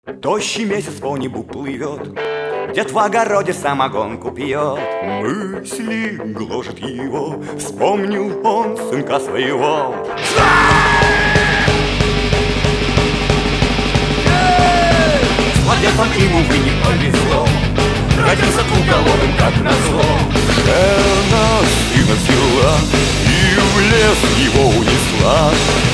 Тощий месяц по небу плывет, дед в огороде самогонку пьет. Мысли гложет его, вспомнил он сынка своего. С младенцем ему, увы, не повезло, родился двуголовым, как назло. Жена сына взяла и в лес его унесла.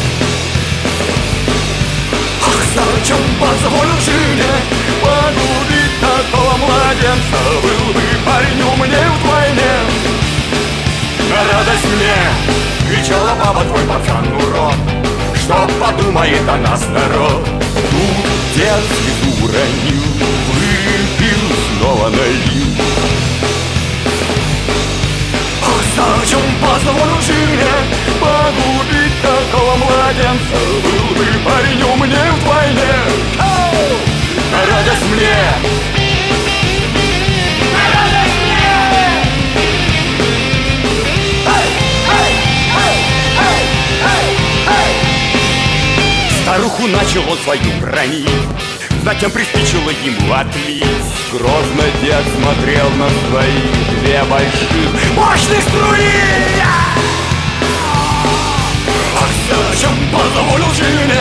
Ах, зачем позволил жене погубить такого младенца? Был бы парень умнее вдвойне. На радость мне кричала баба: твой пацан урод, что подумает о нас народ? Тут дед слезу уронил, выпил, снова налил. Ах, зачем позволил жене погубить такого младенца? Был бы парень умнее вдвойне. На радость мне! На радость мне! Старуху начал он свою бронить, затем приспичило ему отлить. Грозно дед смотрел на свои две больших мощных струи. Ах, зачем позволил жене